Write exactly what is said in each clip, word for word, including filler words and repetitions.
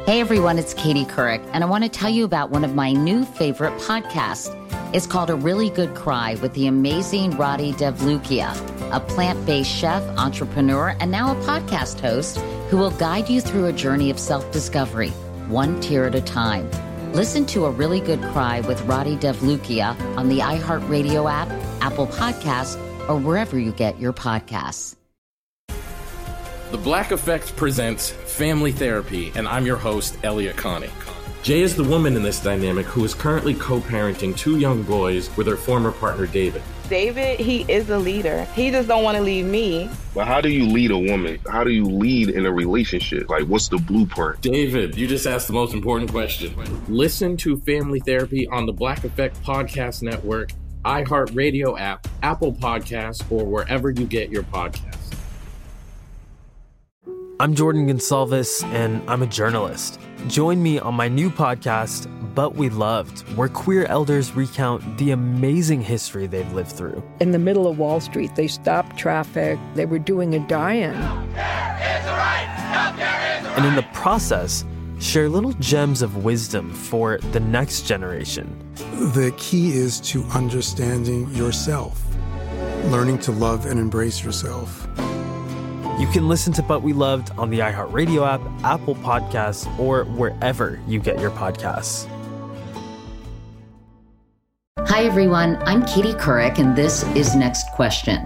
Hey everyone, it's Katie Couric, and I want to tell you about one of my new favorite podcasts. It's called A Really Good Cry with the amazing Rati Devlukia, a plant-based chef, entrepreneur, and now a podcast host who will guide you through a journey of self-discovery, one tear at a time. Listen to A Really Good Cry with Rati Devlukia on the iHeartRadio app, Apple Podcasts, or wherever you get your podcasts. The Black Effect presents Family Therapy, and I'm your host, Elliot Connie. Jay is the woman in this dynamic who is currently co-parenting two young boys with her former partner, David. David, he is a leader. He just don't want to leave me. But how do you lead a woman? How do you lead in a relationship? Like, what's the blueprint? David, you just asked the most important question. Listen to Family Therapy on the Black Effect Podcast Network, iHeartRadio app, Apple Podcasts, or wherever you get your podcasts. I'm Jordan Gonsalves, and I'm a journalist. Join me on my new podcast, But We Loved, where queer elders recount the amazing history they've lived through. In the middle of Wall Street, they stopped traffic. They were doing a die-in. Healthcare is a right. Healthcare is a right. And in the process, share little gems of wisdom for the next generation. The key is to understanding yourself, learning to love and embrace yourself. You can listen to But We Loved on the iHeartRadio app, Apple Podcasts, or wherever you get your podcasts. Hi, everyone. I'm Katie Couric, and this is Next Question.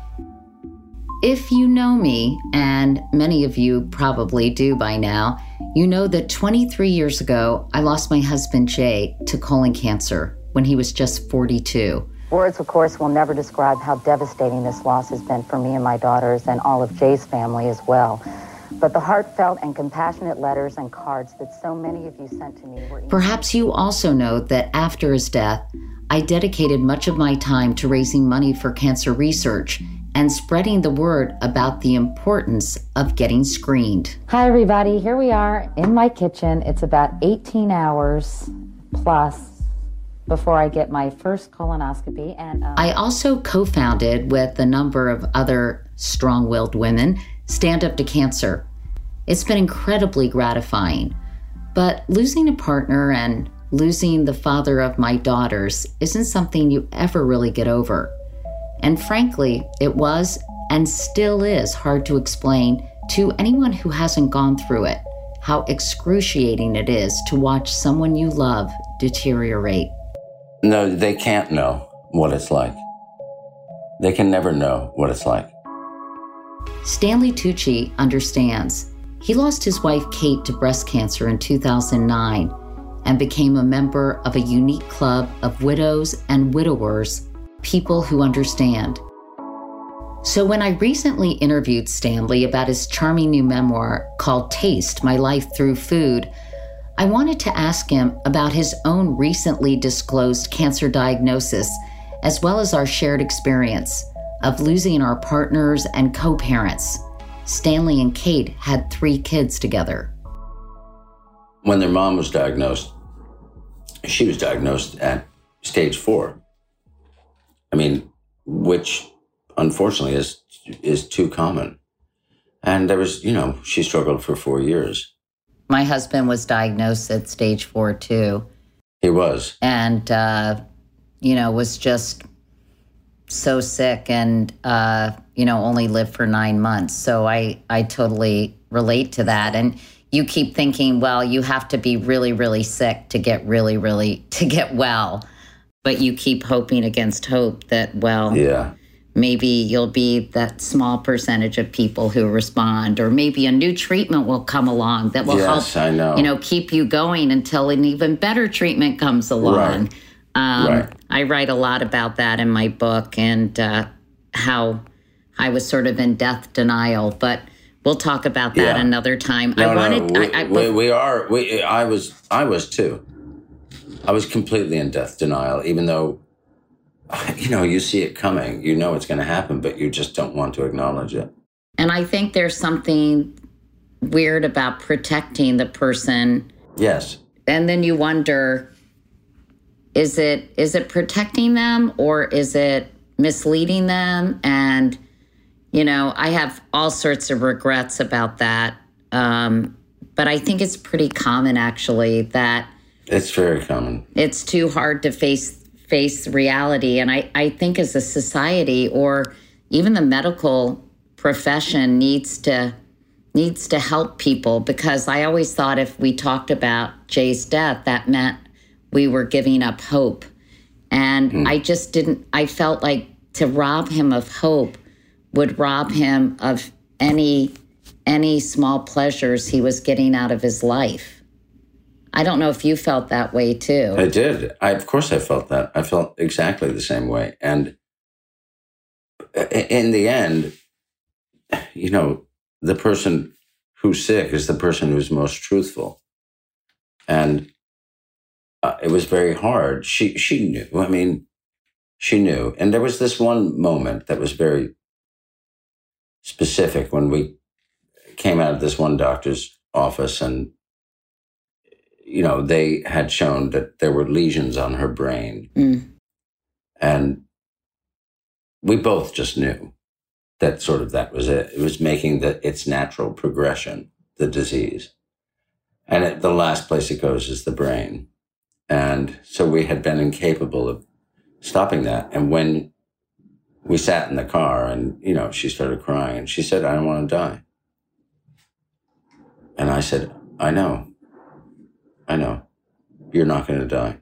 If you know me, and many of you probably do by now, you know that twenty-three years ago, I lost my husband, Jay, to colon cancer when he was just forty-two. Words, of course, will never describe how devastating this loss has been for me and my daughters and all of Jay's family as well. But the heartfelt and compassionate letters and cards that so many of you sent to me were... Perhaps you also know that after his death, I dedicated much of my time to raising money for cancer research and spreading the word about the importance of getting screened. Hi, everybody. Here we are in my kitchen. It's about eighteen hours plus before I get my first colonoscopy. And um... I also co-founded with a number of other strong-willed women Stand Up to Cancer. It's been incredibly gratifying, but losing a partner and losing the father of my daughters isn't something you ever really get over. And frankly, it was and still is hard to explain to anyone who hasn't gone through it, how excruciating it is to watch someone you love deteriorate. No, they can't know what it's like. They can never know what it's like. Stanley Tucci understands. He lost his wife, Kate, to breast cancer in two thousand nine and became a member of a unique club of widows and widowers, people who understand. So when I recently interviewed Stanley about his charming new memoir called Taste, My Life Through Food, I wanted to ask him about his own recently disclosed cancer diagnosis, as well as our shared experience of losing our partners and co-parents. Stanley and Kate had three kids together. When their mom was diagnosed, she was diagnosed at stage four. I mean, which unfortunately is is too common. And there was, you know, she struggled for four years. My husband was diagnosed at stage four, too. He was. And, uh, you know, was just so sick and, uh, you know, only lived for nine months. So I, I totally relate to that. And you keep thinking, well, you have to be really, really sick to get really, really, to get well. But you keep hoping against hope that, well, yeah. maybe you'll be that small percentage of people who respond, or maybe a new treatment will come along that will yes, help, I know. you know, keep you going until an even better treatment comes along. Right. Um, right. I write a lot about that in my book and uh, how I was sort of in death denial, but we'll talk about that yeah. another time. No, I wanted, no, we, I, I, we, we are, we, I was, I was too. I was completely in death denial, even though, you know, you see it coming, you know it's going to happen, but you just don't want to acknowledge it. And I think there's something weird about protecting the person. Yes. And then you wonder, is it is it protecting them or is it misleading them? And, you know, I have all sorts of regrets about that. Um, but I think it's pretty common, actually, that it's very common. It's too hard to face face reality. And I, I think as a society, or even the medical profession needs to needs to help people, because I always thought if we talked about Jay's death, that meant we were giving up hope. And mm. I just didn't, I felt like to rob him of hope would rob him of any any small pleasures he was getting out of his life. I don't know if you felt that way too. I did. I, of course I felt that. I felt exactly the same way. And in the end, you know, the person who's sick is the person who's most truthful. And uh, it was very hard. She, she knew. I mean, she knew. And there was this one moment that was very specific when we came out of this one doctor's office, and you know, they had shown that there were lesions on her brain. Mm. And we both just knew that sort of that was it. It was making the, its natural progression, the disease. And it, the last place it goes is the brain. And so we had been incapable of stopping that. And when we sat in the car and, you know, she started crying and she said, I don't want to die. And I said, I know. I know. You're not going to die.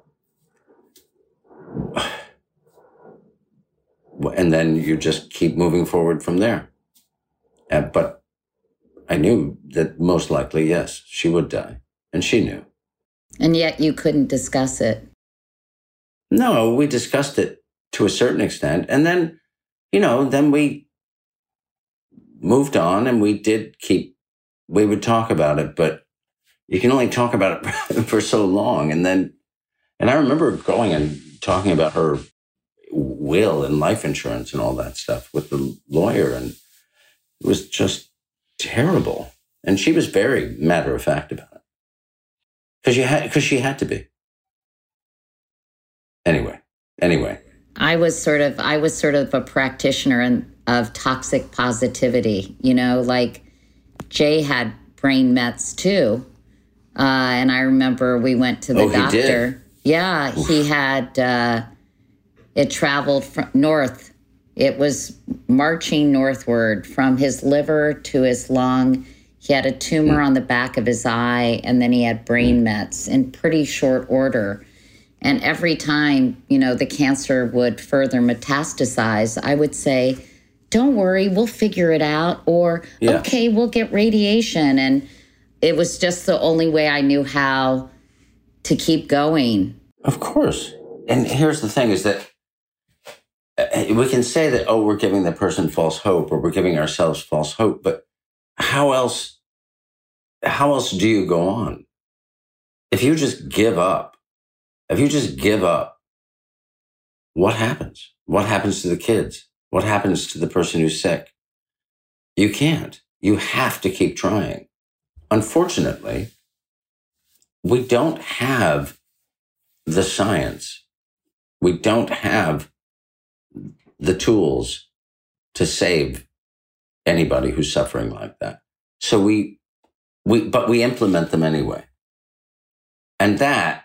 And then you just keep moving forward from there. And, but I knew that most likely, yes, she would die. And she knew. And yet you couldn't discuss it. No, we discussed it to a certain extent. And then, you know, then we moved on and we did keep, we would talk about it, but you can only talk about it for so long. And then, and I remember going and talking about her will and life insurance and all that stuff with the lawyer. And it was just terrible. And she was very matter of fact about it. Because you had, because she had to be. Anyway, anyway. I was sort of, I was sort of a practitioner in, of toxic positivity. You know, like Jay had brain mets too. Uh, and I remember we went to the oh, doctor. He did? Yeah, Oof. he had, uh, it traveled from north. It was marching northward from his liver to his lung. He had a tumor mm. on the back of his eye, and then he had brain mm. mets in pretty short order. And every time, you know, the cancer would further metastasize, I would say, don't worry, we'll figure it out. Or, yeah. okay, we'll get radiation. And it was just the only way I knew how to keep going. Of course. And here's the thing is that we can say that, oh, we're giving the person false hope or we're giving ourselves false hope. But how else, how else do you go on? If you just give up, if you just give up, what happens? What happens to the kids? What happens to the person who's sick? You can't. You have to keep trying. Unfortunately, we don't have the science. We don't have the tools to save anybody who's suffering like that. So we, we, but we implement them anyway. And that,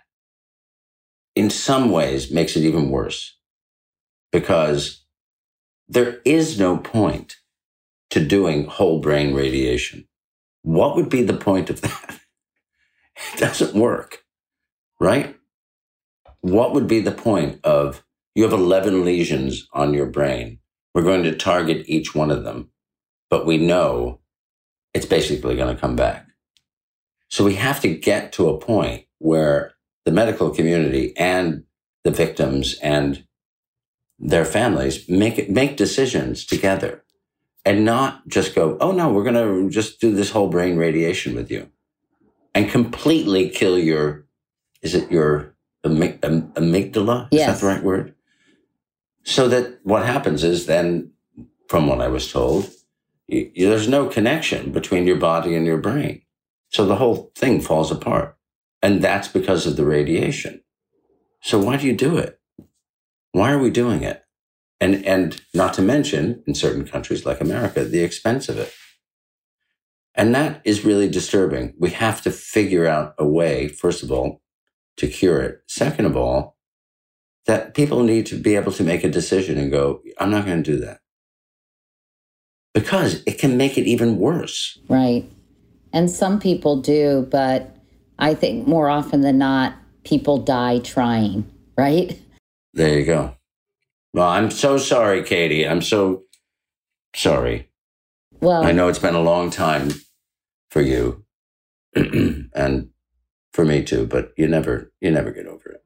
in some ways, makes it even worse because there is no point to doing whole brain radiation. What would be the point of that? It doesn't work, right? What would be the point of you have eleven lesions on your brain? We're going to target each one of them, but we know it's basically going to come back. So we have to get to a point where the medical community and the victims and their families make make decisions together and not just go, oh, no, we're going to just do this whole brain radiation with you and completely kill your, is it your amygdala? amygdala? Yes. Is that the right word? So that what happens is then, from what I was told, you, you, there's no connection between your body and your brain. So the whole thing falls apart. And that's because of the radiation. So why do you do it? Why are we doing it? And and not to mention, in certain countries like America, the expense of it. And that is really disturbing. We have to figure out a way, first of all, to cure it. Second of all, that people need to be able to make a decision and go, I'm not going to do that. Because it can make it even worse. Right. And some people do, but I think more often than not, people die trying, right? There you go. Well, I'm so sorry, Katie. I'm so sorry. Well, I know it's been a long time for you and for me too, but you never, you never get over it.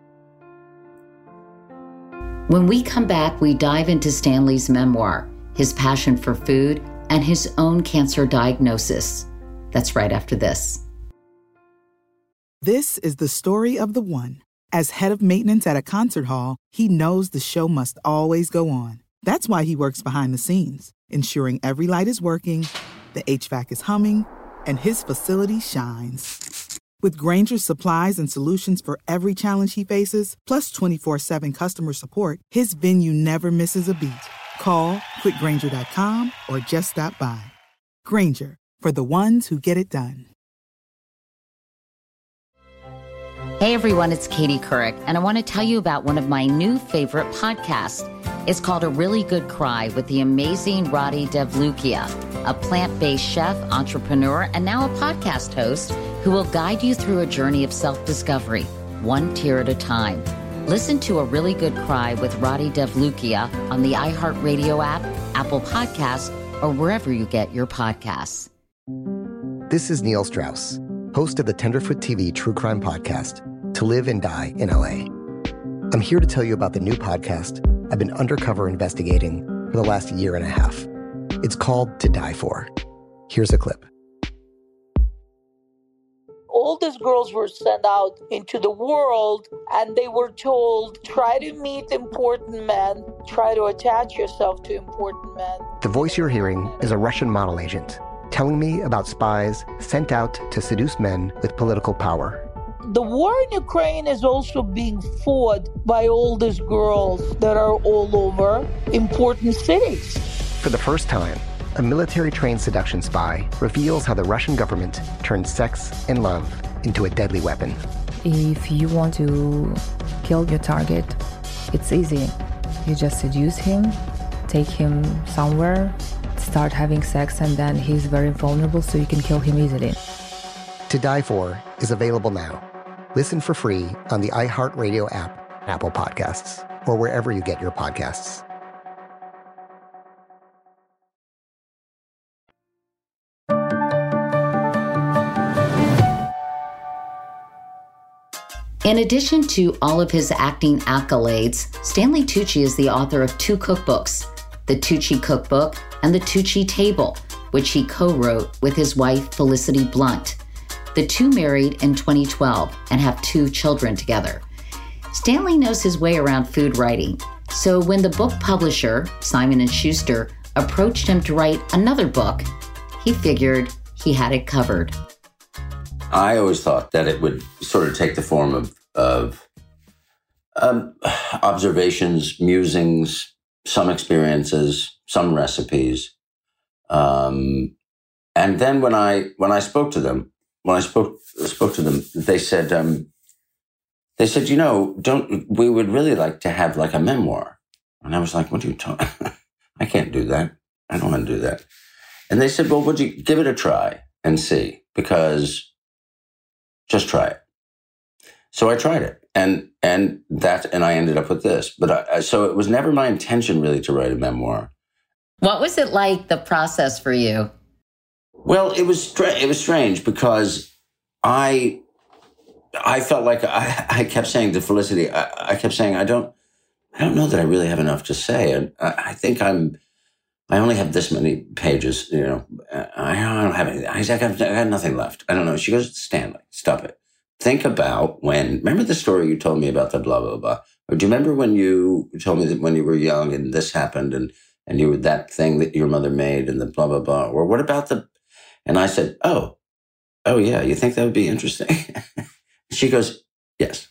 When we come back, we dive into Stanley's memoir, his passion for food, and his own cancer diagnosis. That's right after this. This is the story of the one. As head of maintenance at a concert hall, he knows the show must always go on. That's why he works behind the scenes, ensuring every light is working, the H V A C is humming, and his facility shines. With Grainger's supplies and solutions for every challenge he faces, plus twenty-four seven customer support, his venue never misses a beat. Call quick grainger dot com or just stop by. Grainger, for the ones who get it done. Hey everyone, it's Katie Couric, and I want to tell you about one of my new favorite podcasts. It's called A Really Good Cry with the amazing Roddy Devlukia, a plant-based chef, entrepreneur, and now a podcast host who will guide you through a journey of self-discovery, one tear at a time. Listen to A Really Good Cry with Roddy Devlukia on the iHeartRadio app, Apple Podcasts, or wherever you get your podcasts. This is Neil Strauss, host of the Tenderfoot T V True Crime Podcast, To Live and Die in L A. I'm here to tell you about the new podcast I've been undercover investigating for the last year and a half. It's called To Die For. Here's a clip. All these girls were sent out into the world and they were told, try to meet important men, try to attach yourself to important men. The voice you're hearing is a Russian model agent telling me about spies sent out to seduce men with political power. The war in Ukraine is also being fought by all these girls that are all over important cities. For the first time, a military-trained seduction spy reveals how the Russian government turned sex and love into a deadly weapon. If you want to kill your target, it's easy. You just seduce him, take him somewhere, start having sex, and then he's very vulnerable, so you can kill him easily. To Die For is available now. Listen for free on the iHeartRadio app, Apple Podcasts, or wherever you get your podcasts. In addition to all of his acting accolades, Stanley Tucci is the author of two cookbooks, the Tucci Cookbook and the Tucci Table, which he co-wrote with his wife, Felicity Blunt. The two married in twenty twelve and have two children together. Stanley knows his way around food writing, so when the book publisher, Simon and Schuster, approached him to write another book, he figured he had it covered. I always thought that it would sort of take the form of, of um, observations, musings, some experiences, some recipes. Um, and then when I when I spoke to them, when I spoke spoke to them, they said, um, they said, you know, don't we would really like to have like a memoir. And I was like, what are you talking? I can't do that. I don't want to do that. And they said, well, would you give it a try and see? Because just try it. So I tried it, and and that, and I ended up with this. But I, so it was never my intention really to write a memoir. What was it like, the process for you? Well, it was stra- it was strange because I I felt like I, I kept saying to Felicity, I, I kept saying I don't I don't know that I really have enough to say, and I, I think I'm I only have this many pages, you know. I don't have anything. I got, I got nothing left. I don't know. She goes, Stanley, stop it. Think about when, remember the story you told me about the blah, blah, blah? Or do you remember when you told me that when you were young and this happened and, and you were that thing that your mother made and the blah, blah, blah? Or what about the, and I said, oh, oh yeah, you think that would be interesting? She goes, yes.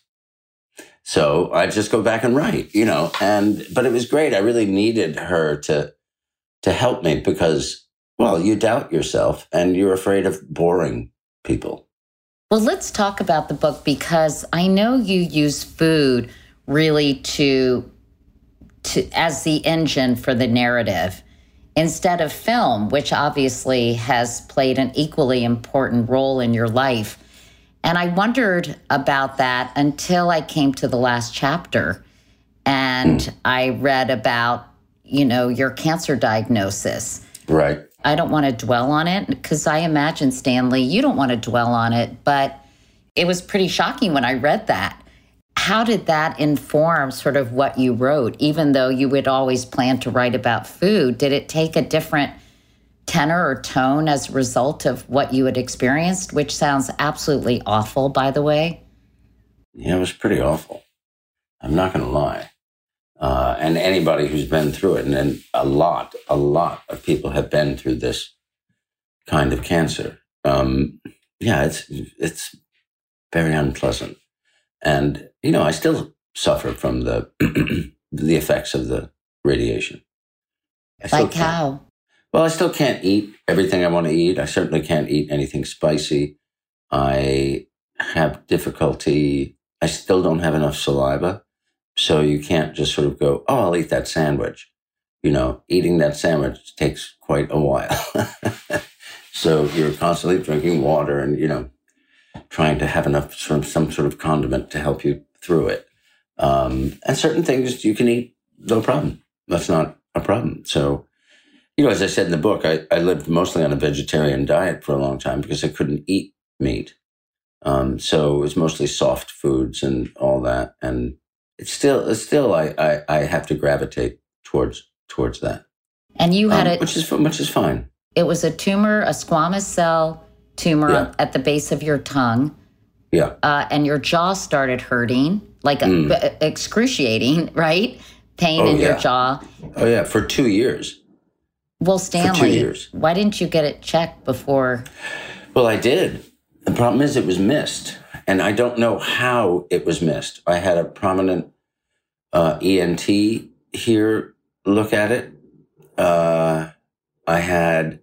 So I just go back and write, you know, and, but it was great. I really needed her to, to help me because Well, you doubt yourself and you're afraid of boring people. Well, let's talk about the book, because I know you use food really to, to as the engine for the narrative instead of film, which obviously has played an equally important role in your life. And I wondered about that until I came to the last chapter and mm. I read about, you know, your cancer diagnosis. Right. I don't want to dwell on it because I imagine, Stanley, you don't want to dwell on it, but it was pretty shocking when I read that. How did that inform sort of what you wrote, even though you would always plan to write about food? Did it take a different tenor or tone as a result of what you had experienced, which sounds absolutely awful, by the way? Yeah, it was pretty awful. I'm not going to lie. Uh, and anybody who's been through it, and, and a lot, a lot of people have been through this kind of cancer. Um, yeah, it's it's very unpleasant. And, you know, I still suffer from the the effects of the radiation. Like how? Well, I still can't eat everything I want to eat. I certainly can't eat anything spicy. I have difficulty. I still don't have enough saliva. So you can't just sort of go, oh, I'll eat that sandwich. You know, eating that sandwich takes quite a while. So you're constantly drinking water and, you know, trying to have enough sort of some sort of condiment to help you through it. Um, and certain things you can eat, no problem. That's not a problem. So, you know, as I said in the book, I, I lived mostly on a vegetarian diet for a long time because I couldn't eat meat. Um, so it was mostly soft foods and all that. And it's still, it's still, I, I, I have to gravitate towards towards that. And you had um, it, which is which is fine. It was a tumor, a squamous cell tumor Yeah. at the base of your tongue. Yeah. Uh, and your jaw started hurting, like Mm. a, excruciating, right? Pain Oh, in your yeah. jaw. Oh yeah, for two years. Well, Stanley, years. why didn't you get it checked before? Well, I did. The problem is it was missed. And I don't know how it was missed. I had a prominent uh, E N T here look at it. Uh, I had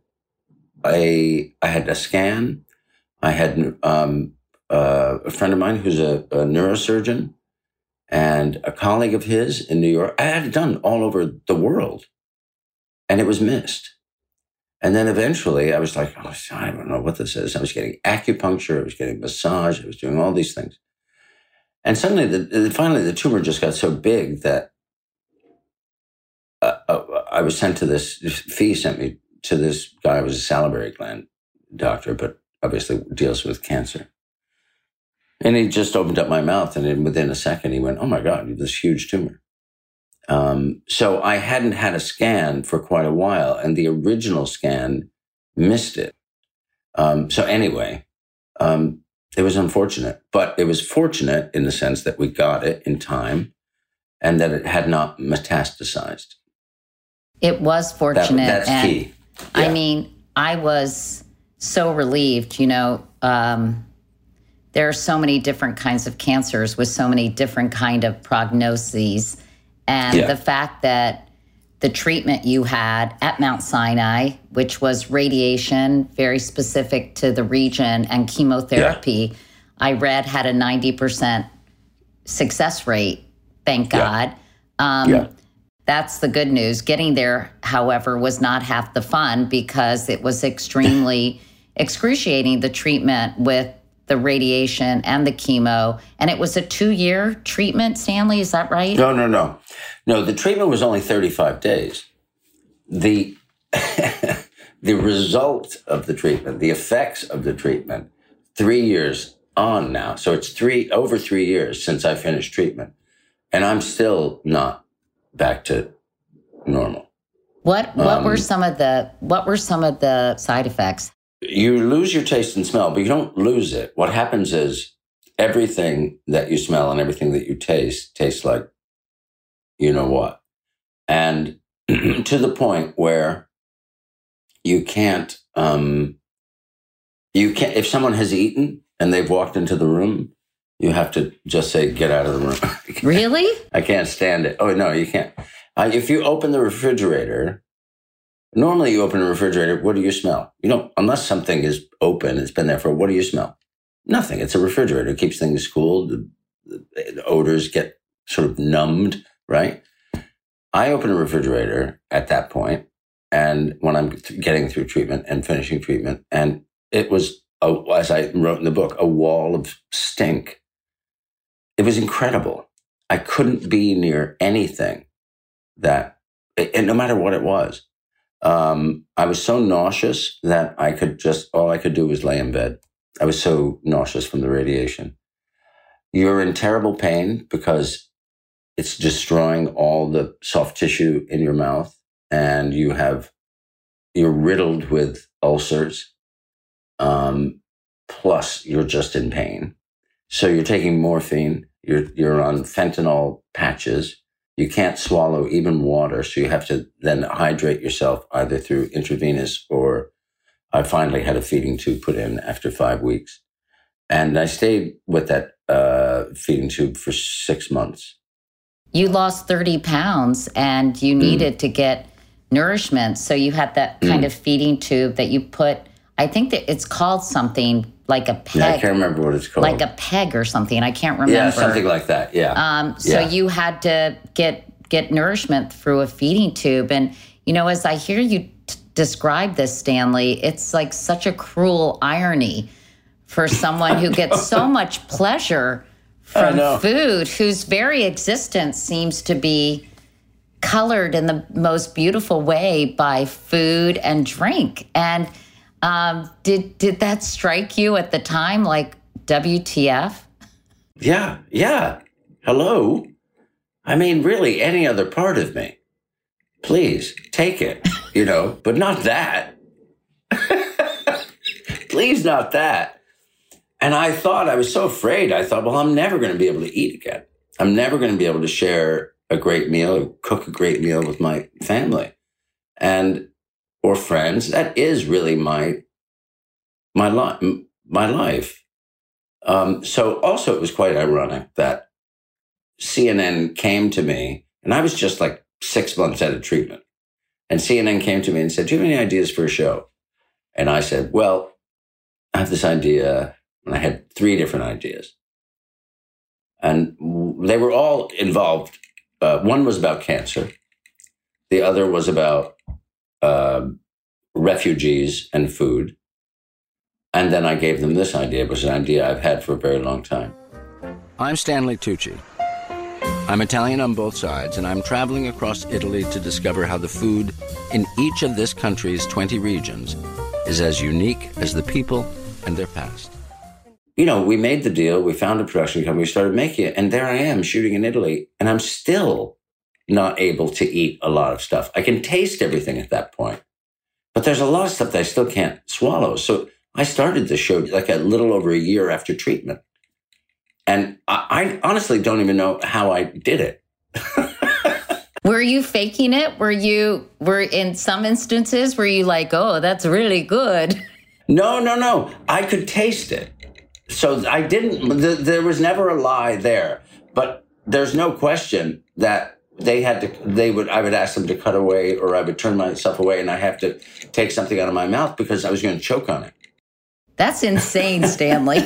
a I had a scan. I had um, uh, a friend of mine who's a, a neurosurgeon and a colleague of his in New York. I had it done all over the world, and it was missed. And then eventually I was like, oh, I don't know what this is. I was getting acupuncture. I was getting massage. I was doing all these things. And suddenly, the, finally, the tumor just got so big that uh, uh, I was sent to this, Fee sent me to this guy who was a salivary gland doctor, but obviously deals with cancer. And he just opened up my mouth, and then within a second, he went, oh my God, you have this huge tumor. Um, so I hadn't had a scan for quite a while, and the original scan missed it. Um, so anyway, um, it was unfortunate, but it was fortunate in the sense that we got it in time and that it had not metastasized. It was fortunate. That, that's and key. Yeah. I mean, I was so relieved, you know, um, there are so many different kinds of cancers with so many different kind of prognoses. And Yeah. the fact that the treatment you had at Mount Sinai, which was radiation, very specific to the region, and chemotherapy, I read had a ninety percent success rate, thank Yeah. God. Um, Yeah. That's the good news. Getting there, however, was not half the fun because it was extremely excruciating, the treatment with the radiation and the chemo. And it was a two-year treatment, Stanley, is that right? No, no, no. No, the treatment was only thirty-five days. The the result of the treatment, the effects of the treatment, three years on now. So it's three over three years since I finished treatment. And I'm still not back to normal. What what Um, were some of the what were some of the side effects? You lose your taste and smell, but you don't lose it. What happens is everything that you smell and everything that you taste tastes like you know what. And to the point where you can't, um, you can't, if someone has eaten and they've walked into the room, you have to just say, get out of the room. Really? I can't stand it. Oh, no, you can't. Uh, if you open the refrigerator Normally you open a refrigerator, what do you smell? You know, unless something is open, it's been there for, what do you smell? Nothing. It's a refrigerator. It keeps things cool. The, the, the odors get sort of numbed, right? I open a refrigerator at that point, and when I'm getting through treatment and finishing treatment, and it was, a, as I wrote in the book, a wall of stink. It was incredible. I couldn't be near anything that, and no matter what it was. Um, I was so nauseous that I could just, all I could do was lay in bed. I was so nauseous from the radiation. You're in terrible pain because it's destroying all the soft tissue in your mouth, and you have, you're riddled with ulcers. Um, plus you're just in pain. So you're taking morphine, you're, you're on fentanyl patches. You can't swallow even water, so you have to then hydrate yourself either through intravenous, or I finally had a feeding tube put in after five weeks. And I stayed with that uh, feeding tube for six months. You lost thirty pounds and you needed mm. to get nourishment. So you had that kind mm. of feeding tube that you put, I think that it's called something like a peg. Yeah, I can't remember what it's called. Like a peg or something. I can't remember. Yeah, something like that. Yeah. Um, so yeah. you had to get get nourishment through a feeding tube. And, you know, as I hear you t- describe this, Stanley, it's like such a cruel irony for someone who gets so much pleasure from food, whose very existence seems to be colored in the most beautiful way by food and drink. And Um, did did that strike you at the time, like W T F? Yeah, yeah. Hello? I mean, really, any other part of me. Please, take it, you know, but not that. Please, not that. And I thought, I was so afraid. I thought, well, I'm never going to be able to eat again. I'm never going to be able to share a great meal or cook a great meal with my family. And or friends. That is really my my life. My life. Um, so also, it was quite ironic that C N N came to me, and I was just like six months out of treatment, and C N N came to me and said, "Do you have any ideas for a show?" And I said, "Well, I have this idea," and I had three different ideas, and they were all involved. Uh, one was about cancer. The other was about Uh, refugees and food. And then I gave them this idea. It was an idea I've had for a very long time. I'm Stanley Tucci. I'm Italian on both sides, and I'm traveling across Italy to discover how the food in each of this country's twenty regions is as unique as the people and their past. You know, we made the deal. We found a production company. We started making it. And there I am shooting in Italy. And I'm still not able to eat a lot of stuff. I can taste everything at that point, but there's a lot of stuff that I still can't swallow. So I started the show like a little over a year after treatment. And I, I honestly don't even know how I did it. Were you faking it? Were you, were in some instances, were you like, oh, that's really good? No, no, no. I could taste it. So I didn't, the, there was never a lie there, but there's no question that They had to, they would, I would ask them to cut away, or I would turn myself away, and I have to take something out of my mouth because I was going to choke on it. That's insane, Stanley.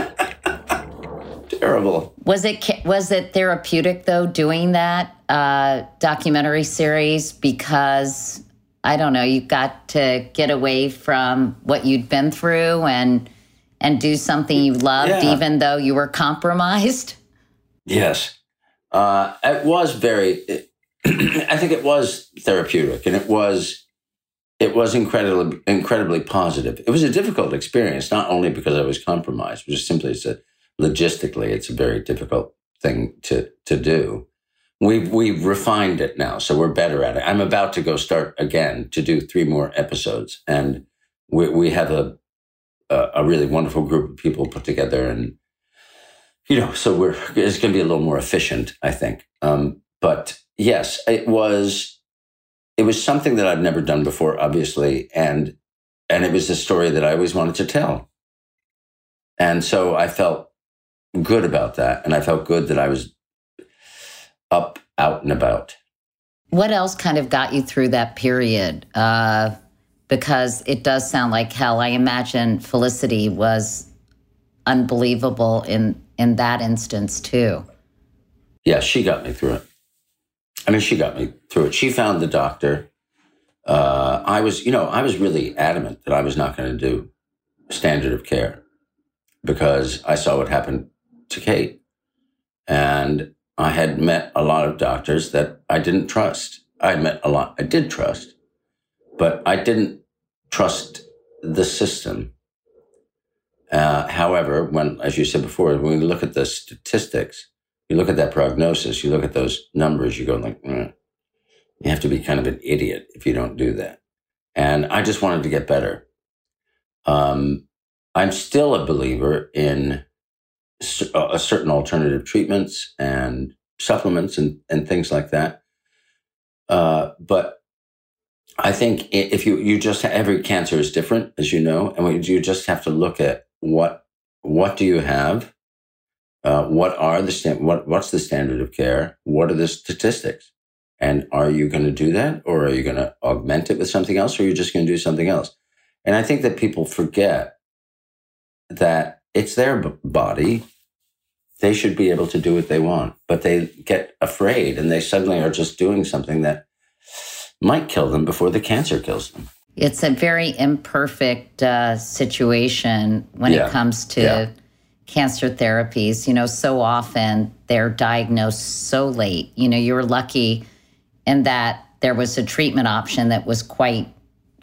Terrible. Was it, was it therapeutic, though, doing that uh, documentary series? Because, I don't know, you got to get away from what you'd been through and, and do something you loved, yeah. even though you were compromised? Yes. Uh, it was very, I think it was therapeutic, and it was, it was incredibly, incredibly positive. It was a difficult experience, not only because I was compromised, but just simply it's a, logistically, it's a very difficult thing to, to do. We've, we've refined it now, so we're better at it. I'm about to go start again to do three more episodes, and we, we have a, a, a really wonderful group of people put together, and you know, so we're, it's going to be a little more efficient, I think. Um, but yes, it was, it was something that I've never done before, obviously. And, and it was a story that I always wanted to tell. And so I felt good about that. And I felt good that I was up, out and about. What else kind of got you through that period? Uh, because it does sound like hell. I imagine Felicity was unbelievable in, in that instance too. Yeah, she got me through it. I mean, she got me through it. She found the doctor. Uh, I was, you know, I was really adamant that I was not going to do standard of care because I saw what happened to Kate. And I had met a lot of doctors that I didn't trust. I had met a lot, I did trust, but I didn't trust the system. Uh, however, when, as you said before, when we look at the statistics, you look at that prognosis, you look at those numbers, you go like, mm, you have to be kind of an idiot if you don't do that. And I just wanted to get better. Um, I'm still a believer in a certain alternative treatments and supplements and, and things like that. Uh, but I think if you, you just, every cancer is different, as you know, and you just have to look at what, what do you have? Uh, what are the, sta- what, what's the standard of care? What are the statistics? And are you going to do that? Or are you going to augment it with something else? Or are you just going to do something else? And I think that people forget that it's their b- body. They should be able to do what they want, but they get afraid and they suddenly are just doing something that might kill them before the cancer kills them. It's a very imperfect uh, situation when Yeah. it comes to Yeah. cancer therapies. You know, so often they're diagnosed so late. You know, you were lucky in that there was a treatment option that was quite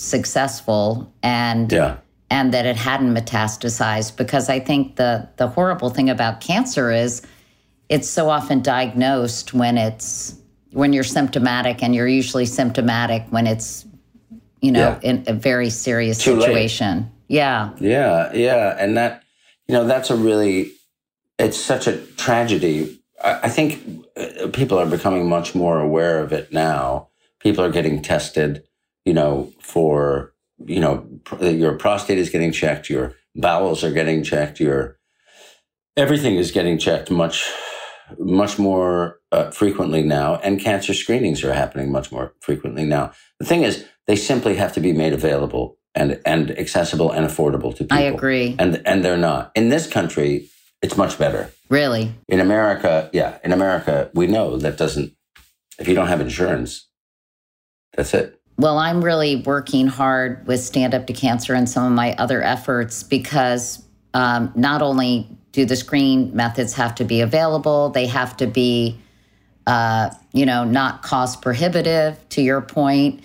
successful and Yeah. and that it hadn't metastasized. Because I think the the horrible thing about cancer is it's so often diagnosed when it's when you're symptomatic, and you're usually symptomatic when it's, you know, Yeah. in a very serious Too late. situation. Yeah. Yeah, yeah. And that, you know, that's a really, it's such a tragedy. I, I think uh, people are becoming much more aware of it now. People are getting tested, you know, for, you know, pr- your prostate is getting checked, your bowels are getting checked, your, everything is getting checked much, much more uh, frequently now. And cancer screenings are happening much more frequently now. The thing is, they simply have to be made available and, and accessible and affordable to people. I agree. And and they're not. In this country, it's much better. Really? In America, yeah, in America, we know that doesn't, if you don't have insurance, that's it. Well, I'm really working hard with Stand Up to Cancer and some of my other efforts because um, not only do the screening methods have to be available, they have to be, uh, you know, not cost prohibitive, to your point.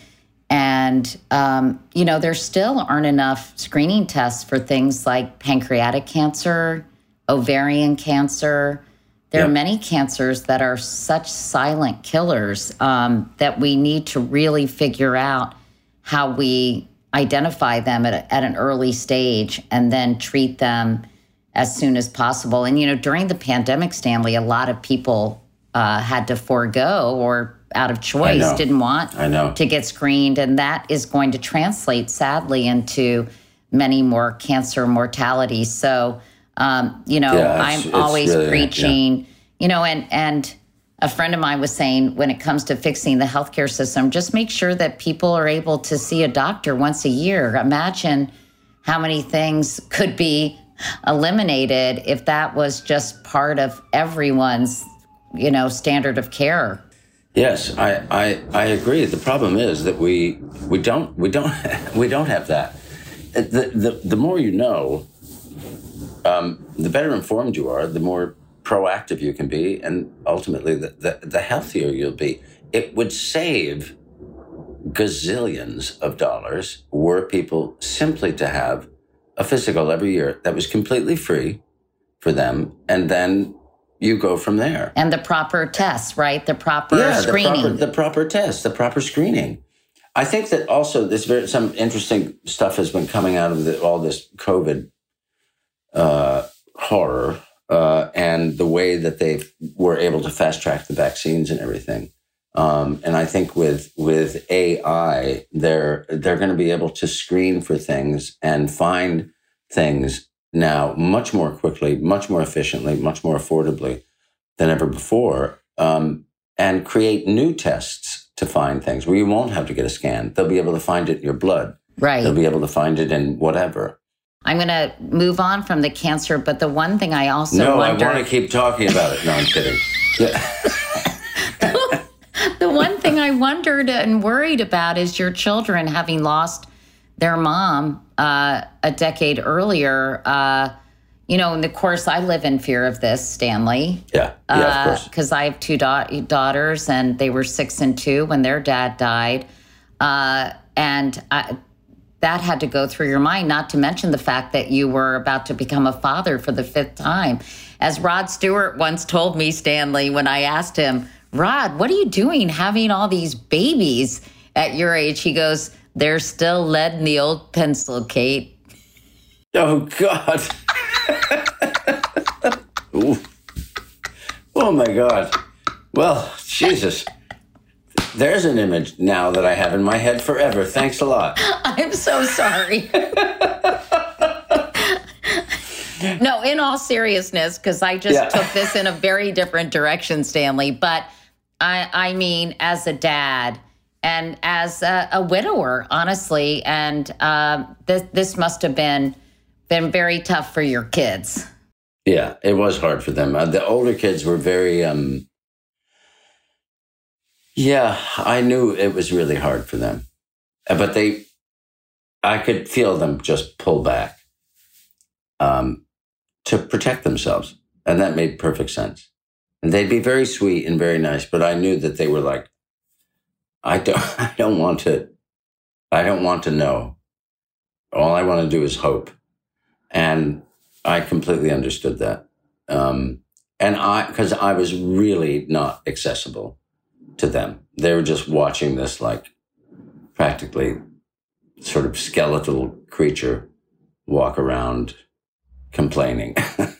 And, um, you know, there still aren't enough screening tests for things like pancreatic cancer, ovarian cancer. There Yeah. are many cancers that are such silent killers um, that we need to really figure out how we identify them at, a, at an early stage and then treat them as soon as possible. And, you know, during the pandemic, Stanley, a lot of people uh, had to forego or out of choice know. didn't want I know. to get screened. And that is going to translate, sadly, into many more cancer mortalities. So, um, you know, Yeah, it's- I'm it's always really- preaching, you know, and, and a friend of mine was saying when it comes to fixing the healthcare system, just make sure that people are able to see a doctor once a year. Imagine how many things could be eliminated if that was just part of everyone's, you know, standard of care. Yes, I, I, I agree. The problem is that we we don't we don't we don't have that. The the, the more you know, um, the better informed you are, the more proactive you can be, and ultimately the, the, the healthier you'll be. It would save gazillions of dollars were people simply to have a physical every year that was completely free for them, and then you go from there. And the proper tests, right? The proper yeah, screening. The proper, the proper test, the proper screening. I think that also this very some interesting stuff has been coming out of the, all this COVID uh, horror uh, and the way that they were able to fast track the vaccines and everything. Um, and I think with with A I, they're they're going to be able to screen for things and find things now much more quickly, much more efficiently, much more affordably than ever before, um, and create new tests to to find things where you won't have to get a scan. They'll be able to find it in your blood. Right. They'll be able to find it in whatever. I'm going to move on from the cancer, but the one thing I also no, wonder... I want to keep talking about it. No, I'm kidding. Yeah. The one thing I wondered and worried about is your children having lost their mom uh, a decade earlier. Uh, you know, and of course, I live in fear of this, Stanley. Yeah, yeah, uh, of course. Because I have two da- daughters, and they were six and two when their dad died. Uh, and I, that had to go through your mind, not to mention the fact that you were about to become a father for the fifth time. As Rod Stewart once told me, Stanley, when I asked him, Rod, what are you doing having all these babies at your age? He goes, there's still lead in the old pencil, Kate. Oh, God. Oh, my God. Well, Jesus. There's an image now that I have in my head forever. Thanks a lot. I'm so sorry. No, in all seriousness, because I just yeah. took this in a very different direction, Stanley. But I, I mean, as a dad and as a, a widower, honestly, and uh, this this must have been been very tough for your kids. Yeah, it was hard for them. Uh, the older kids were very, um, yeah, I knew it was really hard for them. Uh, but they, I could feel them just pull back um, to protect themselves. And that made perfect sense. And they'd be very sweet and very nice, but I knew that they were like, I don't, I don't want to, I don't want to know. All I want to do is hope. And I completely understood that. Um, and I, because I was really not accessible to them. They were just watching this like practically sort of skeletal creature walk around complaining.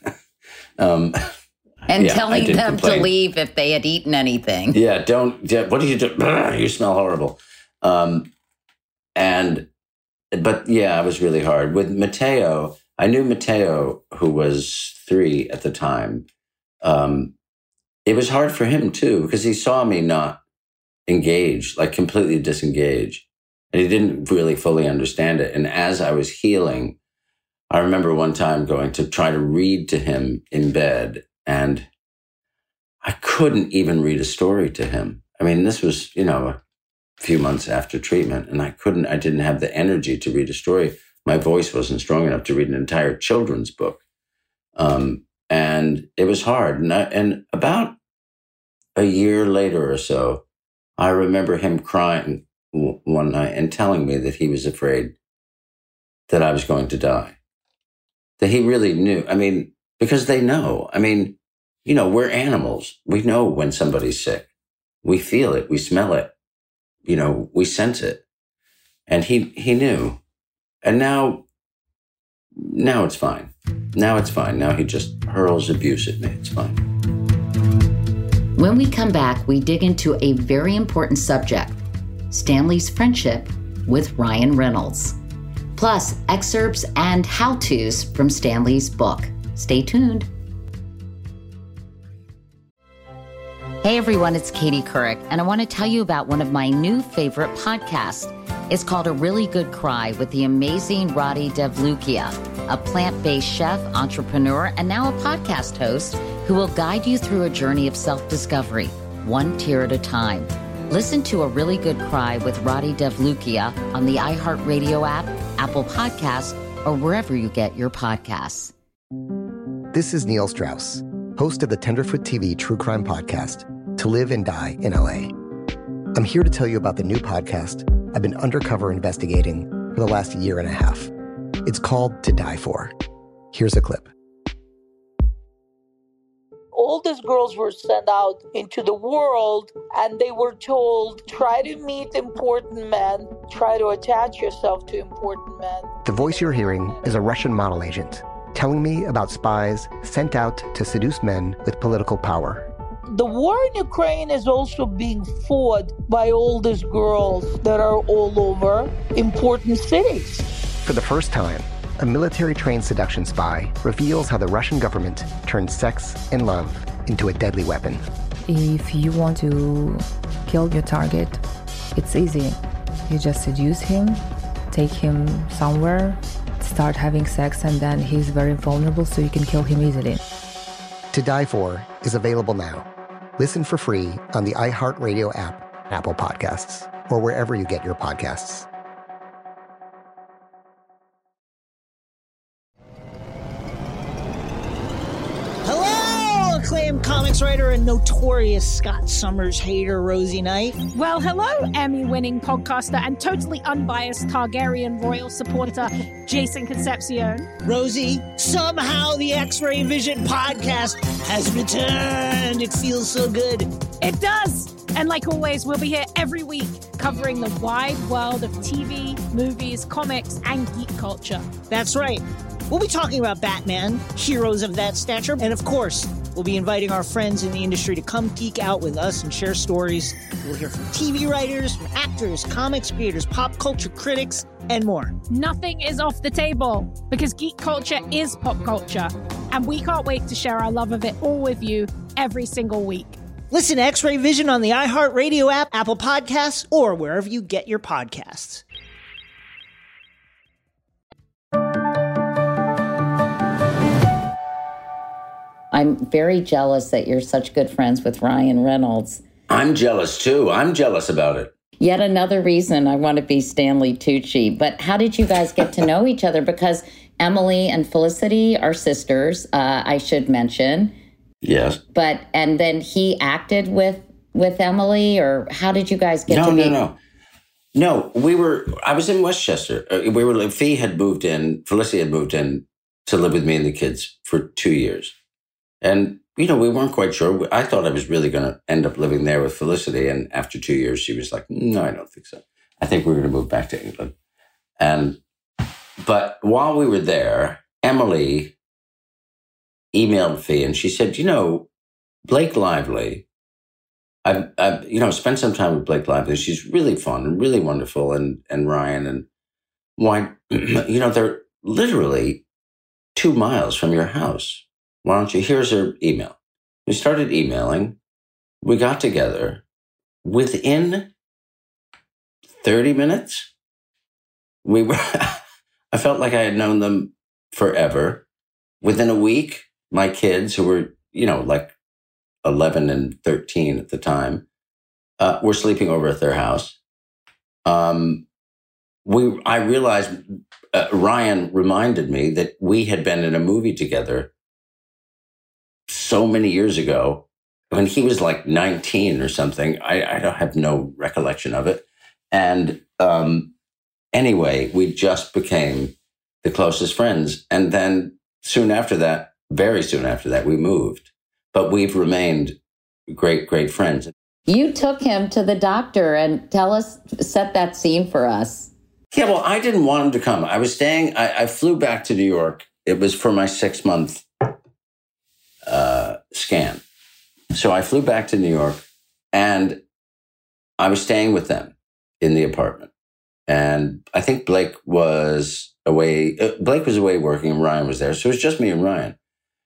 um, and yeah, telling them complain. to leave if they had eaten anything. Yeah, don't, yeah, what do you do? You smell horrible. Um, and, but yeah, it was really hard. With Mateo, I knew Mateo, who was three at the time. Um, it was hard for him too, because he saw me not engaged, like completely disengaged. And he didn't really fully understand it. And as I was healing, I remember one time going to try to read to him in bed, and I couldn't even read a story to him. I mean, this was, you know, a few months after treatment, and I couldn't, I didn't have the energy to read a story. My voice wasn't strong enough to read an entire children's book. Um, and it was hard. And, I, and about a year later or so, I remember him crying w- one night and telling me that he was afraid that I was going to die. That he really knew. I mean, because they know. I mean, you know, we're animals. We know when somebody's sick. We feel it. We smell it. You know, we sense it. And he, he knew. And now, now it's fine. Now it's fine. Now he just hurls abuse at me. It's fine. When we come back, we dig into a very important subject, Stanley's friendship with Ryan Reynolds. Plus, excerpts and how-tos from Stanley's book. Stay tuned. Hey everyone, it's Katie Couric, and I want to tell you about one of my new favorite podcasts. It's called A Really Good Cry with the amazing Rati Devlukia, a plant-based chef, entrepreneur, and now a podcast host who will guide you through a journey of self-discovery, one tear at a time. Listen to A Really Good Cry with Rati Devlukia on the iHeartRadio app, Apple Podcasts, or wherever you get your podcasts. This is Neil Strauss, host of the Tenderfoot T V True Crime Podcast, To Live and Die in L A. I'm here to tell you about the new podcast I've been undercover investigating for the last year and a half. It's called To Die For. Here's a clip. All these girls were sent out into the world and they were told, try to meet important men, try to attach yourself to important men. The voice you're hearing is a Russian model agent telling me about spies sent out to seduce men with political power. The war in Ukraine is also being fought by all these girls that are all over important cities. For the first time, a military-trained seduction spy reveals how the Russian government turned sex and love into a deadly weapon. If you want to kill your target, It's easy. You just seduce him, take him somewhere, start having sex, and then he's very vulnerable, so you can kill him easily. To Die For is available now. Listen for free on the iHeartRadio app, Apple Podcasts, or wherever you get your podcasts. Hello, acclaimed comics writer and notorious Scott Summers hater, Rosie Knight. Well, hello, Emmy-winning podcaster and totally unbiased Targaryen royal supporter, Jason Concepcion. Rosie, somehow the X-Ray Vision podcast has returned. It feels so good. It does. And like always, we'll be here every week covering the wide world of T V, movies, comics, and geek culture. That's right. We'll be talking about Batman, heroes of that stature, and of course, we'll be inviting our friends in the industry to come geek out with us and share stories. We'll hear from T V writers, from actors, comics creators, pop culture critics, and more. Nothing is off the table, because geek culture is pop culture, and we can't wait to share our love of it all with you every single week. Listen to X-Ray Vision on the iHeartRadio app, Apple Podcasts, or wherever you get your podcasts. I'm very jealous that you're such good friends with Ryan Reynolds. I'm jealous too. I'm jealous about it. Yet another reason I want to be Stanley Tucci. But how did you guys get to know each other? Because Emily and Felicity are sisters, uh, I should mention. Yes. But, and then he acted with, with Emily, or how did you guys get no, to meet? No, no, no. No, we were, I was in Westchester. We were, Fee had moved in, Felicity had moved in to live with me and the kids for two years. And, you know, we weren't quite sure. I thought I was really going to end up living there with Felicity. And after two years, she was like, no, I don't think so. I think we're going to move back to England. And, but while we were there, Emily emailed Fee and she said, you know, Blake Lively, I've, I've, you know, spent some time with Blake Lively. She's really fun and really wonderful. And, and Ryan and why, you know, they're literally two miles from your house. Why don't you, here's her email. We started emailing. We got together. Within thirty minutes, we were, I felt like I had known them forever. Within a week, my kids, who were, you know, like eleven and thirteen at the time, uh, were sleeping over at their house. Um, we, I realized, uh, Ryan reminded me that we had been in a movie together so many years ago when he was like nineteen or something. I, I don't have no recollection of it. And um, anyway, we just became the closest friends. And then soon after that, very soon after that, we moved. But we've remained great, great friends. You took him to the doctor, and tell us, set that scene for us. Yeah, well, I didn't want him to come. I was staying, I, I flew back to New York. It was for my six month uh, scan. So I flew back to New York and I was staying with them in the apartment. And I think Blake was away. Uh, Blake was away working and Ryan was there. So it was just me and Ryan.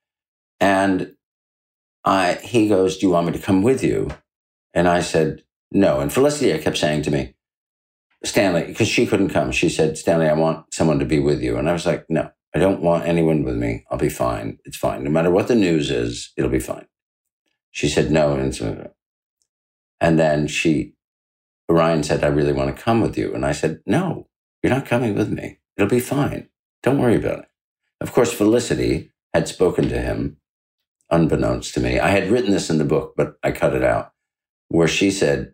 And I, he goes, do you want me to come with you? And I said, no. And Felicity kept saying to me, Stanley, because she couldn't come. She said, Stanley, I want someone to be with you. And I was like, no, I don't want anyone with me. I'll be fine. It's fine. No matter what the news is, it'll be fine. She said, no. And, so, and then she, Ryan said, I really want to come with you. And I said, no, you're not coming with me. It'll be fine. Don't worry about it. Of course, Felicity had spoken to him, unbeknownst to me. I had written this in the book, but I cut it out, where she said,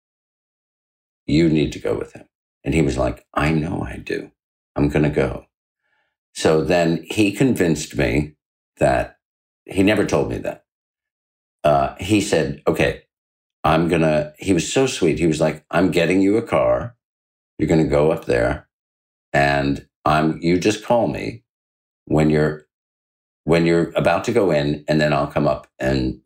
you need to go with him. And he was like, I know I do. I'm going to go. So then he convinced me that, he never told me that. Uh, he said, okay, I'm going to, he was so sweet. He was like, I'm getting you a car. You're going to go up there and I'm, you just call me when you're, when you're about to go in, and then I'll come up. And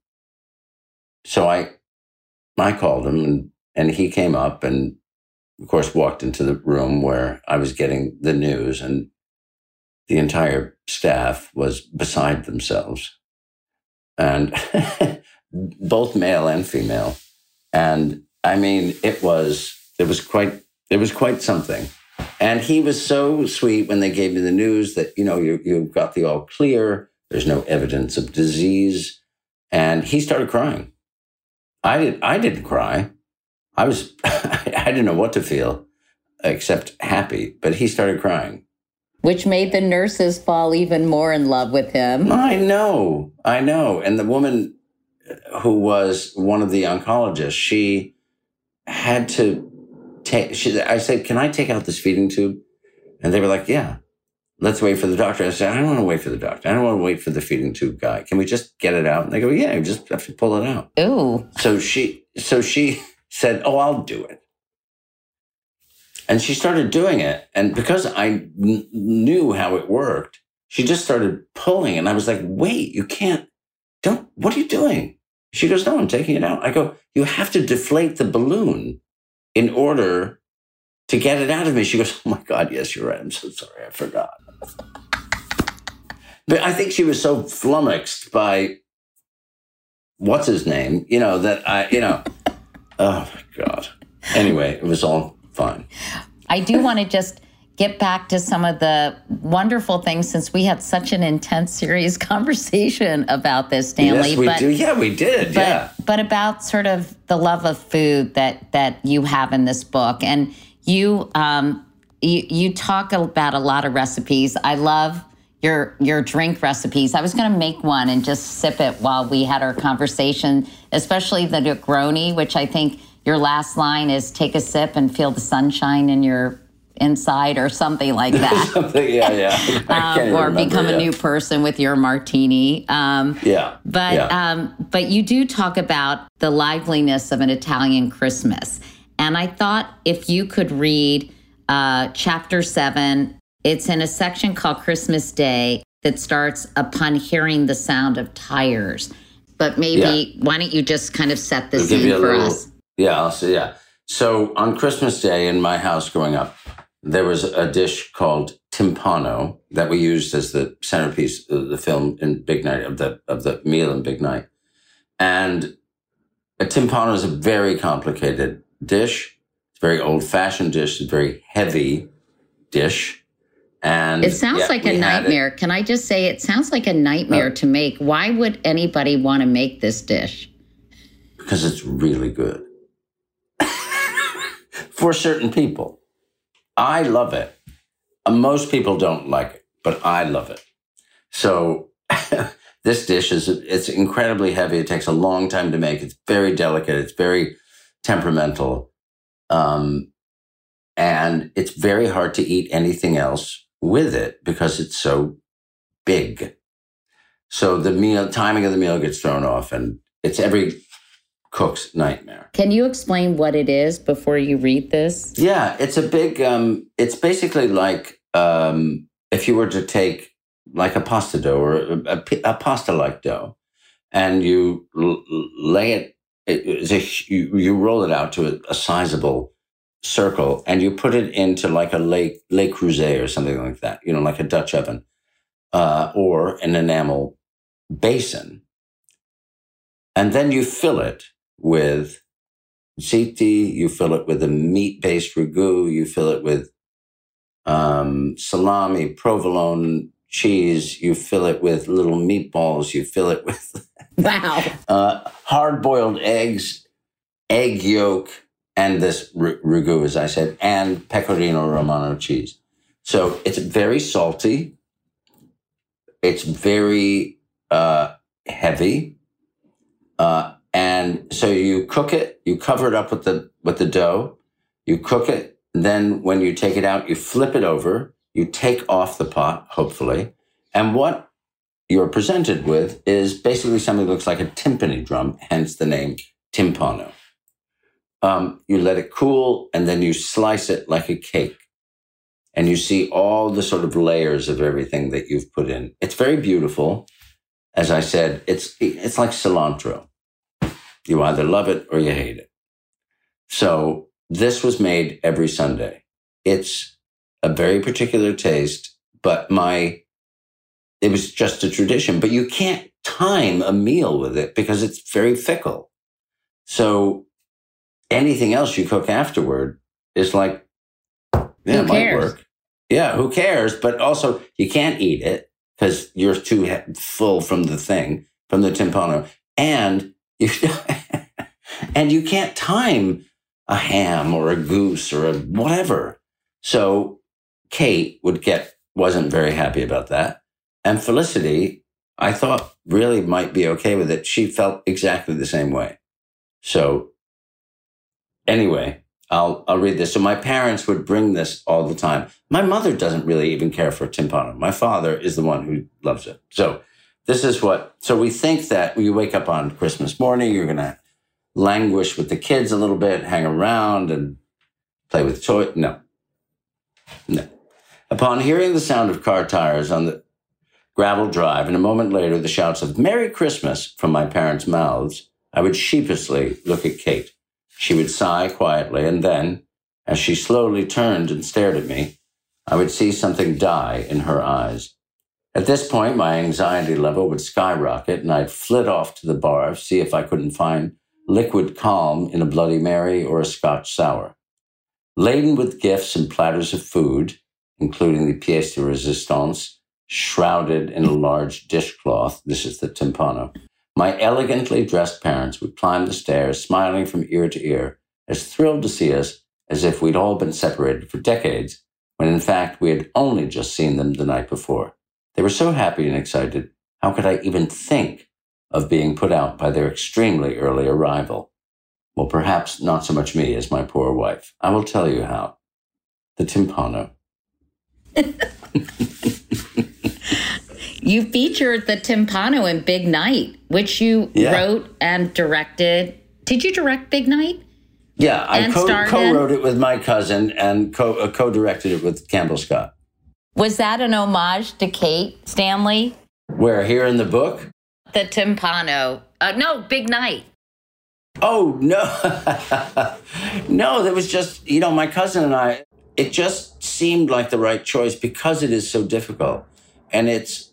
so I, I called him and, and he came up and of course walked into the room where I was getting the news, and the entire staff was beside themselves, and both male and female. And I mean, it was It was quite, it was quite something. And he was so sweet when they gave me the news that, you know, you, you've got the all clear. There's no evidence of disease. And he started crying. I, did, I didn't cry. I was, I didn't know what to feel except happy, but he started crying. Which made the nurses fall even more in love with him. I know, I know. And the woman who was one of the oncologists, she had to take, she, I said, can I take out this feeding tube? And they were like, yeah, let's wait for the doctor. I said, I don't want to wait for the doctor. I don't want to wait for the feeding tube guy. Can we just get it out? And they go, yeah, you just have to pull it out. Ooh. So she, so she said, oh, I'll do it. And she started doing it. And because I n- knew how it worked, she just started pulling. And I was like, wait, you can't, don't, what are you doing? She goes, no, I'm taking it out. I go, you have to deflate the balloon in order to get it out of me. She goes, oh my God, yes, you're right. I'm so sorry. I forgot. But I think she was so flummoxed by what's his name, you know, that I, you know, oh my God. Anyway, it was all fine. I do want to just get back to some of the wonderful things since we had such an intense, serious conversation about this, Stanley. Yes, we but, do. Yeah, we did. But, yeah. But about sort of the love of food that that you have in this book, and you um you you talk about a lot of recipes. I love your your drink recipes. I was going to make one and just sip it while we had our conversation, especially the Negroni, which I think your last line is take a sip and feel the sunshine in your inside or something like that. something, yeah, yeah. um, or remember, become yeah. a new person with your martini. Um, yeah. But yeah. Um, but you do talk about the liveliness of an Italian Christmas. And I thought if you could read uh, chapter seven, it's in a section called Christmas Day that starts upon hearing the sound of tires. But maybe, yeah. why don't you just kind of set the I'll scene for little, us? Yeah, I'll say, yeah. So on Christmas Day in my house growing up, there was a dish called timpano that we used as the centerpiece of the film in Big Night, of the of the meal in Big Night. And a timpano is a very complicated dish. It's a very old-fashioned dish. It's a very heavy dish. And it sounds yeah, like a nightmare. Can I just say it sounds like a nightmare uh, to make. Why would anybody want to make this dish? Because it's really good. For certain people. I love it. Most people don't like it, but I love it. So this dish is, it's incredibly heavy. It takes a long time to make. It's very delicate. It's very temperamental. Um, and it's very hard to eat anything else with it because it's so big. So the meal, timing of the meal gets thrown off, and it's every cook's nightmare. Can you explain what it is before you read this? Yeah, it's a big, um, it's basically like um, if you were to take like a pasta dough or a, a, a pasta-like dough, and you l- lay it, it it's a, you, you roll it out to a, a sizable circle, and you put it into like a Le, Le Creuset or something like that, you know, like a Dutch oven, uh, or an enamel basin. And then you fill it with ziti, you fill it with a meat-based ragu, you fill it with um, salami, provolone cheese, you fill it with little meatballs, you fill it with wow, uh, hard-boiled eggs, egg yolk, and this r- ragu, as I said, and pecorino romano cheese. So it's very salty. It's very uh, heavy. Uh, and so you cook it, you cover it up with the, with the dough, you cook it. Then when you take it out, you flip it over, you take off the pot, hopefully. And what you're presented with is basically something that looks like a timpani drum, hence the name timpano. Um, you let it cool, and then you slice it like a cake. And you see all the sort of layers of everything that you've put in. It's very beautiful. As I said, it's it's like cilantro. You either love it or you hate it. So this was made every Sunday. It's a very particular taste, but my, it was just a tradition. But you can't time a meal with it because it's very fickle. So anything else you cook afterward is like, yeah, it might work. Yeah, who cares? But also, you can't eat it because you're too full from the thing, from the timpano. And you, and you can't time a ham or a goose or a whatever. So Kate would get, wasn't very happy about that. And Felicity, I thought, really might be okay with it. She felt exactly the same way. So anyway, I'll I'll read this. So my parents would bring this all the time. My mother doesn't really even care for timpano. My father is the one who loves it. So this is what, so we think that when you wake up on Christmas morning, you're going to languish with the kids a little bit, hang around and play with toys. No. No. Upon hearing the sound of car tires on the gravel drive, and a moment later the shouts of Merry Christmas from my parents' mouths, I would sheepishly look at Kate. She would sigh quietly, and then, as she slowly turned and stared at me, I would see something die in her eyes. At this point, my anxiety level would skyrocket, and I'd flit off to the bar, see if I couldn't find liquid calm in a Bloody Mary or a Scotch sour. Laden with gifts and platters of food, including the pièce de résistance, shrouded in a large dishcloth, this is the timpano, my elegantly dressed parents would climb the stairs, smiling from ear to ear, as thrilled to see us as if we'd all been separated for decades, when in fact we had only just seen them the night before. They were so happy and excited, how could I even think of being put out by their extremely early arrival? Well, perhaps not so much me as my poor wife. I will tell you how. The timpano. You featured the timpano in Big Night, which you yeah. wrote and directed. Did you direct Big Night? Yeah, I co- co-wrote it with my cousin and co- uh, co-directed it with Campbell Scott. Was that an homage to Kate Stanley? Where, here in the book? The timpano. Uh, no, Big Night. Oh, no. No, that was just, you know, my cousin and I, it just seemed like the right choice because it is so difficult. And it's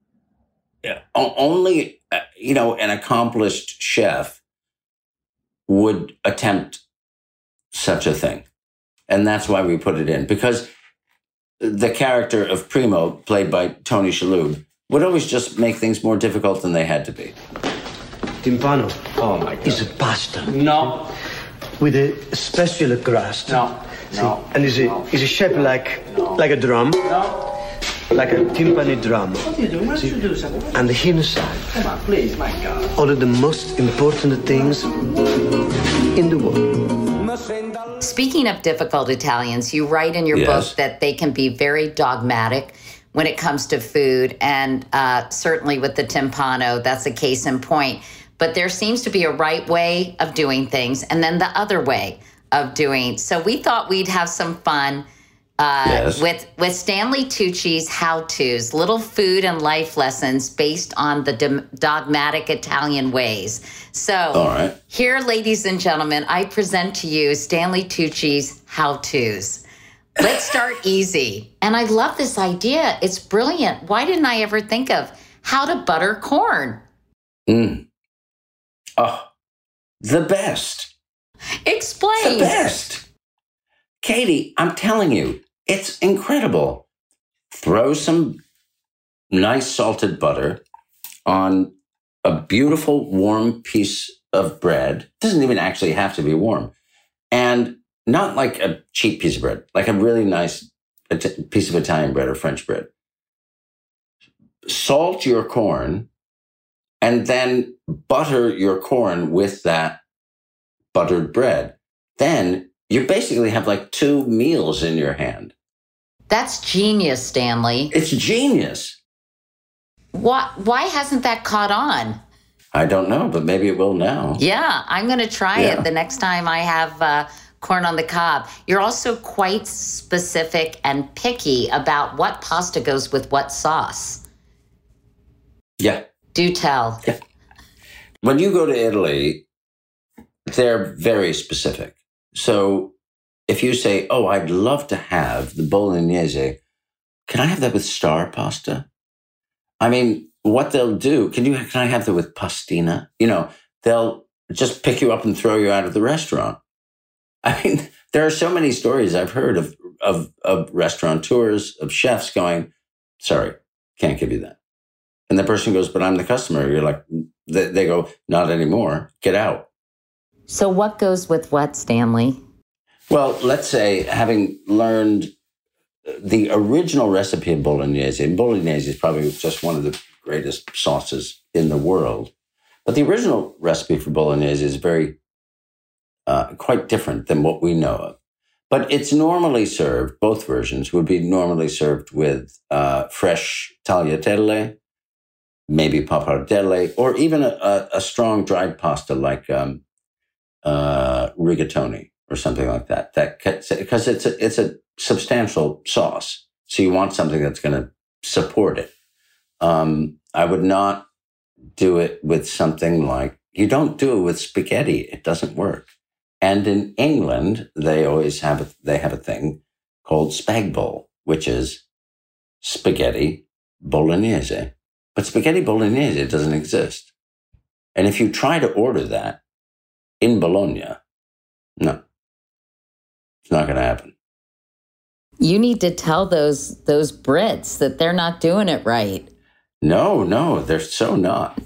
only, you know, an accomplished chef would attempt such a thing. And that's why we put it in. Because the character of Primo, played by Tony Shalhoub, would always just make things more difficult than they had to be. Timpano. Oh, my God. Is a pasta. No. With a special crust. No. See? No. And is a, no. is a shape like, no. like a drum. No. Like a timpani drum. What are you doing? What should you do something? And the inside. Come on, please, my God. All of the most important things in the world. Speaking of difficult Italians, you write in your yes. book that they can be very dogmatic when it comes to food. And uh, certainly with the timpano, that's a case in point. But there seems to be a right way of doing things and then the other way of doing. So we thought we'd have some fun Uh, yes. with with Stanley Tucci's how-tos, little food and life lessons based on the d- dogmatic Italian ways. So All right. Here, ladies and gentlemen, I present to you Stanley Tucci's how-tos. Let's start easy. And I love this idea. It's brilliant. Why didn't I ever think of how to butter corn? Mm. Oh, the best. Explain. The best. Katie, I'm telling you, it's incredible. Throw some nice salted butter on a beautiful warm piece of bread. It doesn't even actually have to be warm. And not like a cheap piece of bread, like a really nice piece of Italian bread or French bread. Salt your corn and then butter your corn with that buttered bread. Then you basically have like two meals in your hand. That's genius, Stanley. It's genius. Why, why hasn't that caught on? I don't know, but maybe it will now. Yeah, I'm going to try Yeah. it the next time I have uh, corn on the cob. You're also quite specific and picky about what pasta goes with what sauce. Yeah. Do tell. Yeah. When you go to Italy, they're very specific. So if you say, oh, I'd love to have the bolognese, can I have that with star pasta? I mean, what they'll do, can you, can I have that with pastina? You know, they'll just pick you up and throw you out of the restaurant. I mean, There are so many stories I've heard of, of, of restaurateurs, of chefs going, sorry, can't give you that. And the person goes, but I'm the customer. You're like, they, they go, not anymore. Get out. So what goes with what, Stanley? Well, let's say having learned the original recipe of bolognese, and bolognese is probably just one of the greatest sauces in the world. But the original recipe for bolognese is very, uh, quite different than what we know of. But it's normally served, both versions would be normally served with uh, fresh tagliatelle, maybe pappardelle, or even a, a, a strong dried pasta like um, uh, rigatoni or something like that. That because it's a, it's a substantial sauce, so you want something that's going to support it. Um, I would not do it with something like, you don't do it with spaghetti. It doesn't work. And in England, they always have a, they have a thing called spag bowl, which is spaghetti bolognese. But spaghetti bolognese doesn't exist. And if you try to order that in Bologna, no, it's not going to happen. You need to tell those those Brits that they're not doing it right. No, no, they're so not.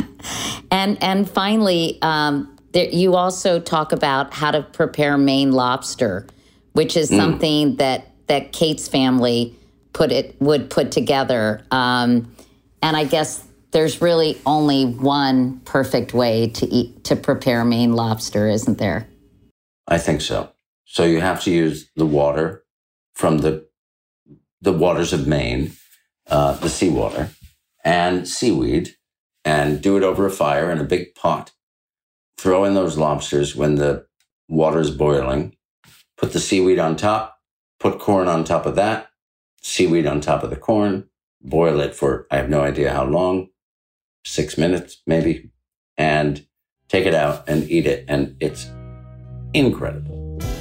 and and finally, um, there, you also talk about how to prepare Maine lobster, which is mm. something that that Kate's family put it would put together. Um, and I guess there's really only one perfect way to eat to prepare Maine lobster, isn't there? I think so. So you have to use the water from the the waters of Maine, uh, the seawater, and seaweed, and do it over a fire in a big pot. Throw in those lobsters when the water's boiling. Put the seaweed on top. Put corn on top of that. Seaweed on top of the corn. Boil it for, I have no idea how long, six minutes maybe, and take it out and eat it. And it's incredible.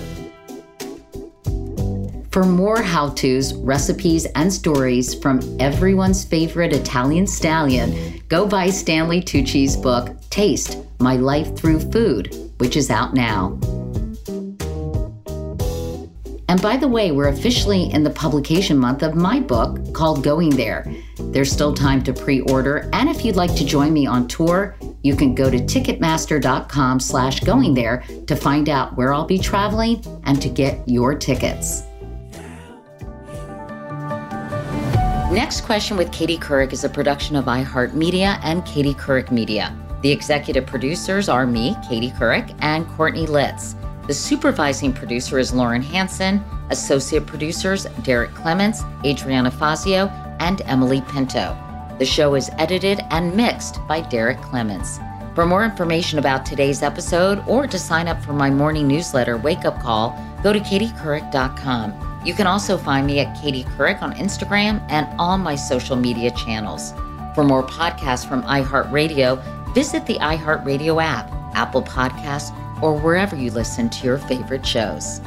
For more how-tos, recipes, and stories from everyone's favorite Italian stallion, go buy Stanley Tucci's book, Taste, My Life Through Food, which is out now. And by the way, we're officially in the publication month of my book called Going There. There's still time to pre-order, and if you'd like to join me on tour, you can go to ticketmaster.com slash going there to find out where I'll be traveling and to get your tickets. Next Question with Katie Couric is a production of iHeartMedia and Katie Couric Media. The executive producers are me, Katie Couric, and Courtney Litz. The supervising producer is Lauren Hansen. Associate producers, Derek Clements, Adriana Fazio, and Emily Pinto. The show is edited and mixed by Derek Clements. For more information about today's episode or to sign up for my morning newsletter, Wake Up Call, go to katie couric dot com. You can also find me at Katie Couric on Instagram and all my social media channels. For more podcasts from iHeartRadio, visit the iHeartRadio app, Apple Podcasts, or wherever you listen to your favorite shows.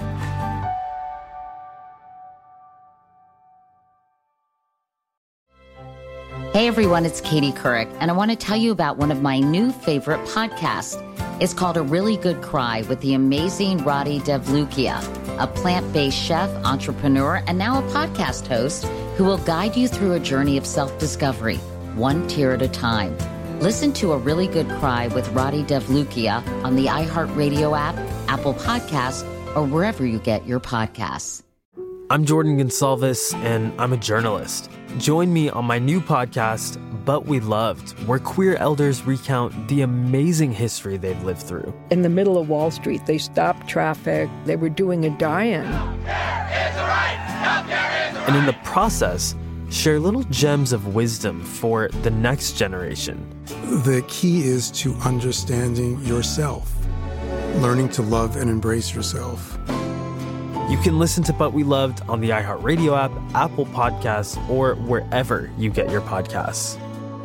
Hey everyone, it's Katie Couric, and I want to tell you about one of my new favorite podcasts. It's called A Really Good Cry with the amazing Rati Devlukia, a plant-based chef, entrepreneur, and now a podcast host who will guide you through a journey of self-discovery, one tear at a time. Listen to A Really Good Cry with Rati Devlukia on the iHeartRadio app, Apple Podcasts, or wherever you get your podcasts. I'm Jordan Gonsalves, and I'm a journalist. Join me on my new podcast, But We Loved, where queer elders recount the amazing history they've lived through. In the middle of Wall Street, they stopped traffic. They were doing a die-in. Healthcare is a right. Healthcare is a right. And in the process, share little gems of wisdom for the next generation. The key is to understanding yourself, learning to love and embrace yourself. You can listen to But We Loved on the iHeartRadio app, Apple Podcasts, or wherever you get your podcasts.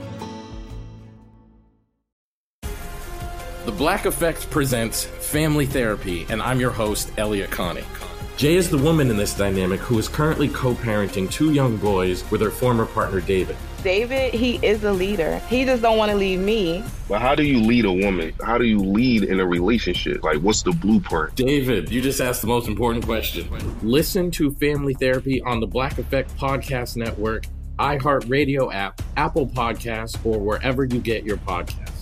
The Black Effect presents Family Therapy, and I'm your host, Elliot Connie. Jay is the woman in this dynamic who is currently co-parenting two young boys with her former partner, David. David, he is a leader. He just don't want to leave me. But how do you lead a woman? How do you lead in a relationship? Like, what's the blueprint? David, you just asked the most important question. Listen to Family Therapy on the Black Effect Podcast Network, iHeartRadio app, Apple Podcasts, or wherever you get your podcasts.